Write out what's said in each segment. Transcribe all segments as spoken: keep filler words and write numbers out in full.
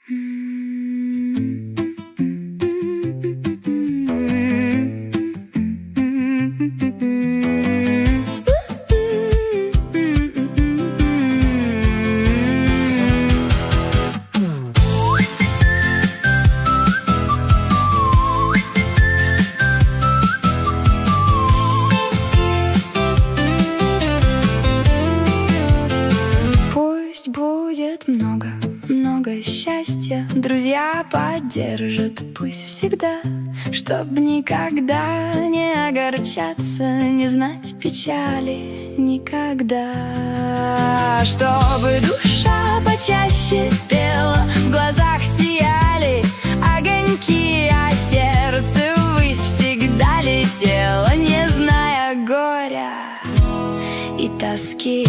Будет много, много счастья, друзья поддержат, пусть всегда, чтоб никогда не огорчаться, не знать печали никогда. Чтобы душа почаще пела, в глазах сияли огоньки, а сердце ввысь всегда летело, не зная горя и тоски.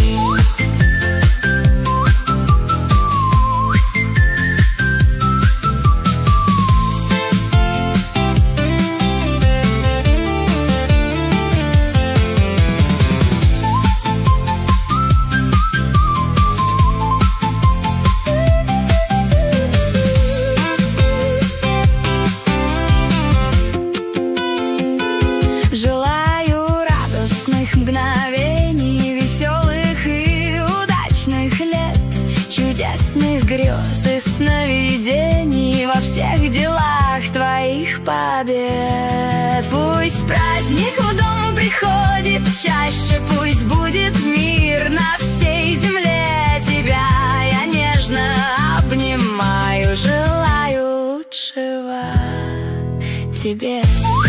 Желаю радостных мгновений, веселых и удачных лет, чудесных грез и сновидений, во всех делах твоих побед. Пусть праздник в дом приходит чаще, пусть будет мир на всей земле. Тебя я нежно обнимаю, желаю лучшего тебе.